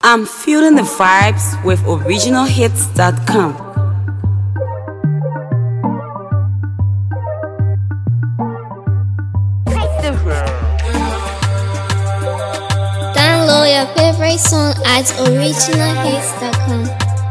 I'm feeling the vibes with originalhits.com. Download your favorite song at originalhits.com.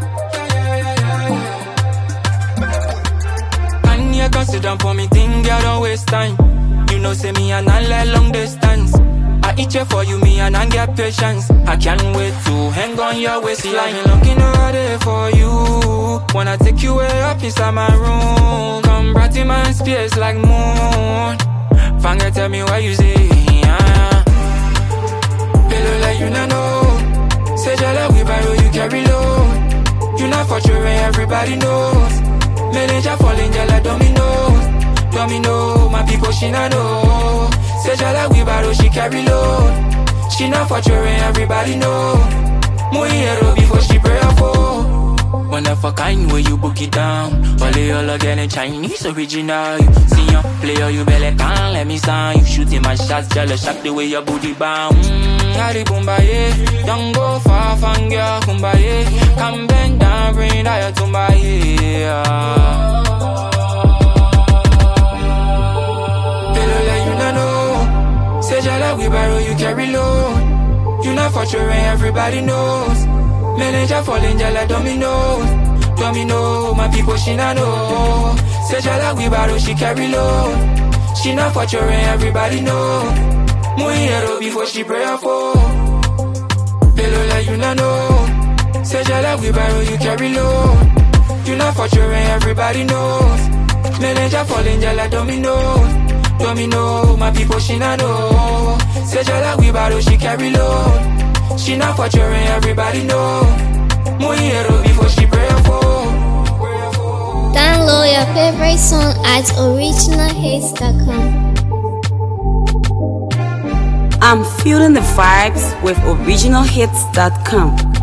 And you can sit down for me, think you don't waste time. You know, say me and I let long distance. I eat you for you, me and I get patience. I can't wait to hang on your waistline. Looking all day for you. Wanna take you way up inside my room. Come bright in my space like moon. Fanga tell me what you say, yeah. Hello, like you not know. Say jala we borrow, you carry load. You not for sure, everybody knows. Manager falling jala dominoes. Domino, my people she not know. Say jala we borrow, she carry load. She not for sure, everybody know. Muy hero before she pray for. Wonderful kind way you book it down. Only all again in Chinese original. You see ya player, you belly can't let me sign. You shooting my shots, jealous shock the way your booty bound. Harry Boombaye, don't go far from girl Kumbaye. Come bend down, bring that to my ear. Hello, like you not know. Say jala we borrow, you carry load. You not for sure, everybody knows. Manager falling jala dominoes. Domino, my people she not know. Say jala we borrow, she carry load. She not for sure, everybody know. Muy hero before she pray for. Hello, like you not know. Say jala we borrow, you carry load. You not for sure, everybody knows. Manager falling jala dominoes. Domino, my people she not know. Say jala we borrow, she carry load. She not for sure, everybody know. Muy hero before she pray for. Download your favorite song at originalhits.com. I'm feeling the vibes with originalhits.com.